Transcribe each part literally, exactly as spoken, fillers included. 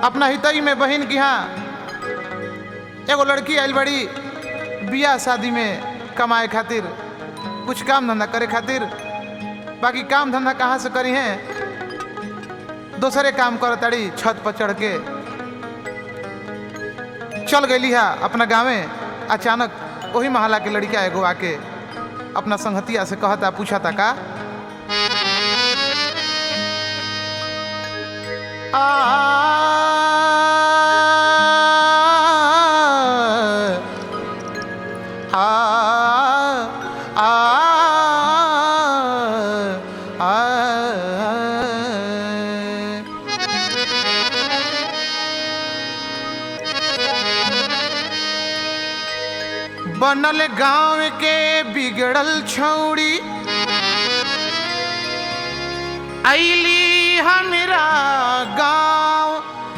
अपना हितई में बहन की यहाँ एगो लड़की आयल बड़ी बियाह शादी में कमाए खातिर, कुछ काम धंधा करे खातिर। बाकी काम धंधा कहाँ से करी हैं, दूसरे काम कर ताड़ी छत पर चढ़ के। चल गई है अपना गाँव। अचानक वही महला के लड़किया एगो आके अपना संगतिया से कहता पूछा था का आ, आ, आ, आ, बनल गांव के बिगड़ल छौड़ी आईली हमरा गांव।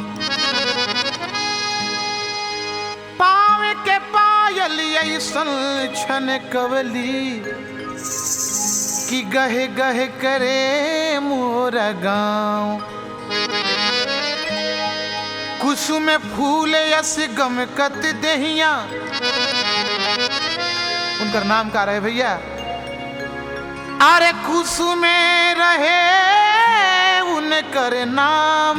पाँव के पायल ऐसन छन कवली कि गहे गहे करे मोरा गांव। कुसुम फूल यस गमकत देहिया, उनका नाम का रहे भैया, अरे कुसुम रहे उनकर नाम।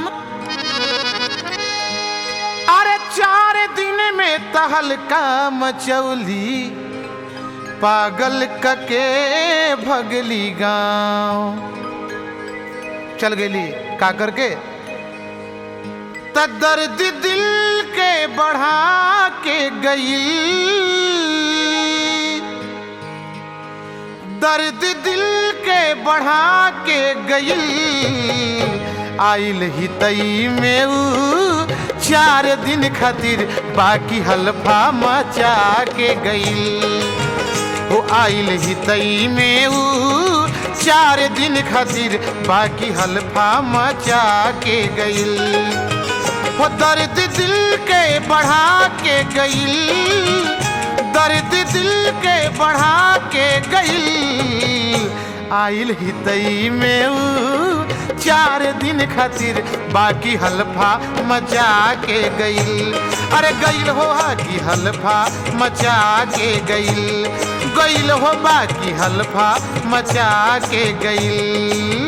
अरे चार दिन में तहलका मचौली, पागल कके भगली गांव। चल गेली का करके त दर्द दिल के बढ़ा के गई, दर्द दिल के बढ़ा के गई। आइल ही तई में ऊ चार दिन खातिर बाकी हल्फा मचा के गई। वो आइल ही तई में ऊ चार दिन खातिर बाकी हल्फा मचा के गई। वो दर्द दिल के बढ़ा के गई, दर्द दिल के बढ़ा के गई। आइल ही तई में ऊ चार दिन खातिर बाकी हल्फा मचा के गई। अरे गईल हो बाकी हल्फा मचा के गई, गईल हो बाकी हल्फा मचा के गई।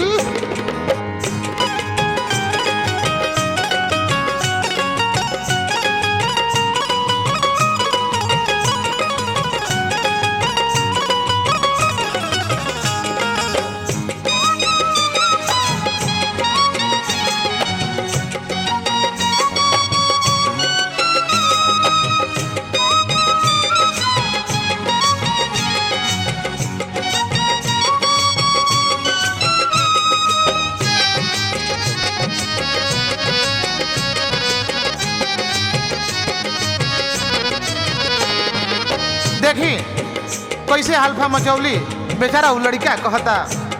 देखी कैसे हल्फा मचौली बेचारा उ लड़का कहता,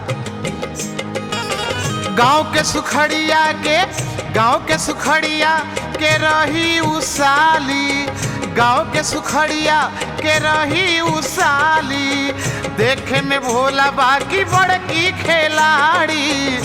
गांव के सुखड़िया के गांव के सुखड़िया के रही उसाली, गांव के सुखड़िया के रही उसाली। देखे में भोला बाकी बड़की खिलाड़ी,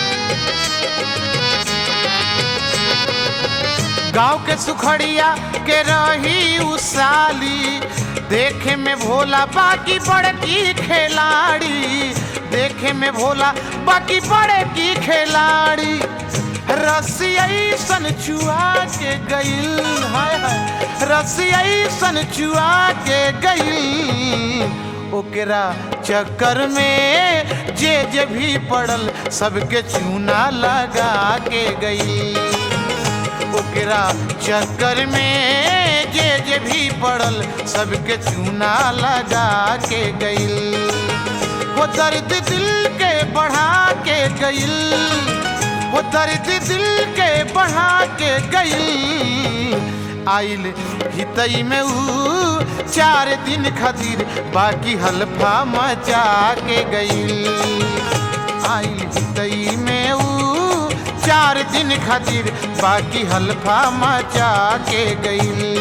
गांव के सुखड़िया के रही उसाली। देखे में भोला बाकी बड़की खिलाड़ी, देखे में भोला बाकी बड़की खिलाड़ी। रसिया सन चुआ के गईल, हाय हाय रसिया सन चुआ के गईल। ओकरा चक्कर में जे जे भी पड़ल सबके चूना लगा के गई। ओकरा चक्कर में जे जे भी पड़ल सबके चूना लगा के गई। वो दर्द दिल के बढ़ा के गई, वो दर्द दिल के बढ़ा के गई। आइल हितई में ऊ चार दिन खातिर बाकी हल्फा मचा के गई। आइल हितई में ऊ चार दिन खातिर बाकी हल्फा मचा के गई।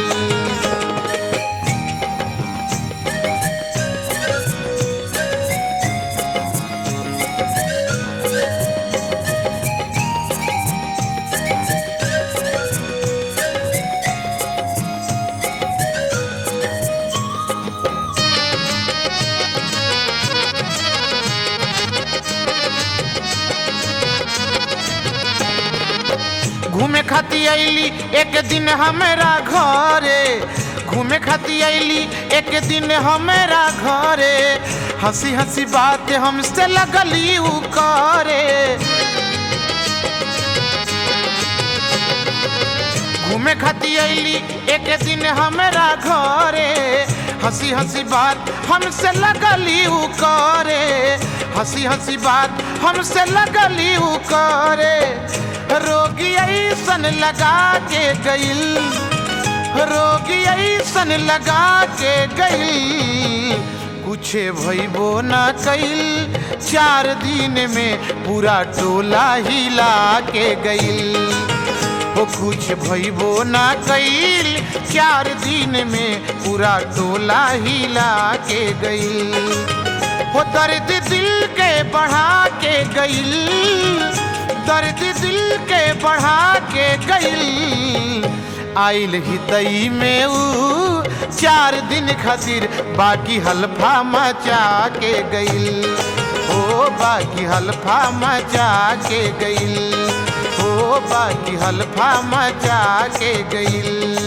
घूमे खाती आईली एक दिन हमारा घरे, घूमे खाती आईली एक दिन हमारा घरे, हंसी हंसी बात हमसे लगली उ करे। घूमे खाती आईली एक दिन हमारा घरे, हंसी हंसी बात हमसे लगली उ करे, हंसी हंसी बात हमसे लगली उ करे। रोगी ऐसन लगा के गइल, रोगी ऐसन लगा के गइल, कुछ भइबो ना कइल, चार दिन में पूरा टोला हिला के गइल। वो कुछ भइबो ना कइल, चार दिन में पूरा टोला हिला के गइल। वो दर्द दिल के बढ़ा के गइल, दर्द दिल के बढ़ा के गइल, आइल ही तई में ऊ चार दिन खातिर बाकी हल्फा मचा के गइल। ओ बाकी हल्फा मचा के गइल, ओ बाकी हल्फा मचा के गइल।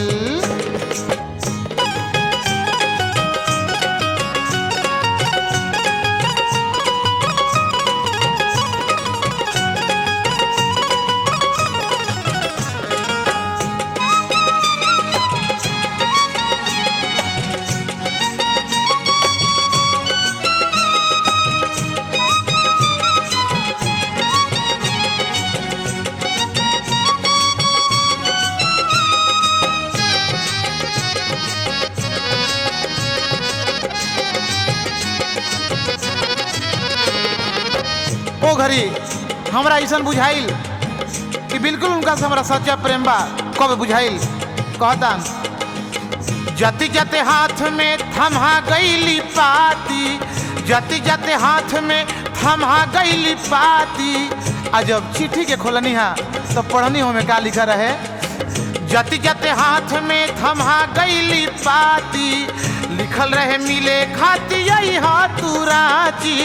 ओ घड़ी हमरा ऐसा बुझाइल कि बिल्कुल उनका से हमरा सच्चा प्रेम बा। कब बुझाइल कहता, जति जते हाथ में थमा गईली पाती, जति जते हाथ में थमा गईली पाती, आज जब चिट्ठी के खोलनी है तो पढ़नी हो में का लिखा रहे, जति जते हाथ में थमा गईली पाती, लिखल रहे मिले खाती यही हाथ रांची।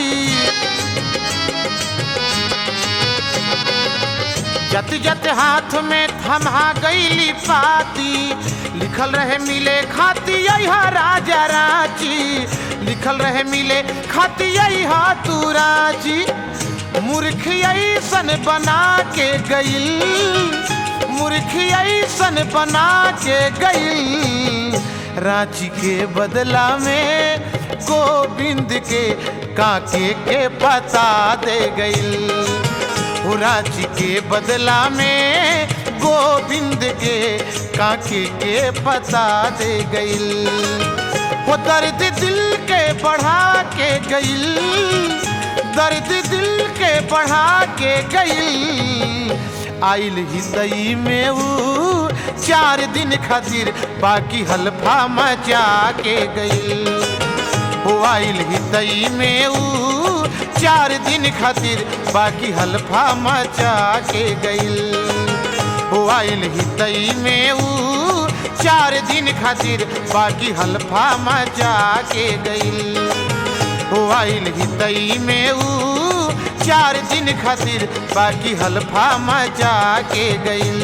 जत जत हाथ में थमा गईली पाती, लिखल रहे मिले खाती यहाँ राजा रांची, लिखल रहे मिले खाती यहाँ तू रांची। मूर्खी ऐसन बना के गइल, मूर्खी ऐसन बना के गइल, रांची के बदला में गोविंद के काके के पता दे गइल। रांची के बदला में गोविंद के काके के पता दे गइल। वो दर्द दिल के बढ़ा के गइल, दर्द दिल के बढ़ा के गइल, आइल ही तई में वो चार दिन खातिर बाकी हल्फा मचा के गइल। वो आइल ही तई में वो चार दिन खातिर बाकी हल्फा मचा के गइल। वो आइल ही तई में ऊ चार दिन खातिर बाकी हल्फा मचा के गइल। वो आइल ही तई में ऊ चार दिन खातिर बाकी हल्फा मचा के गइल।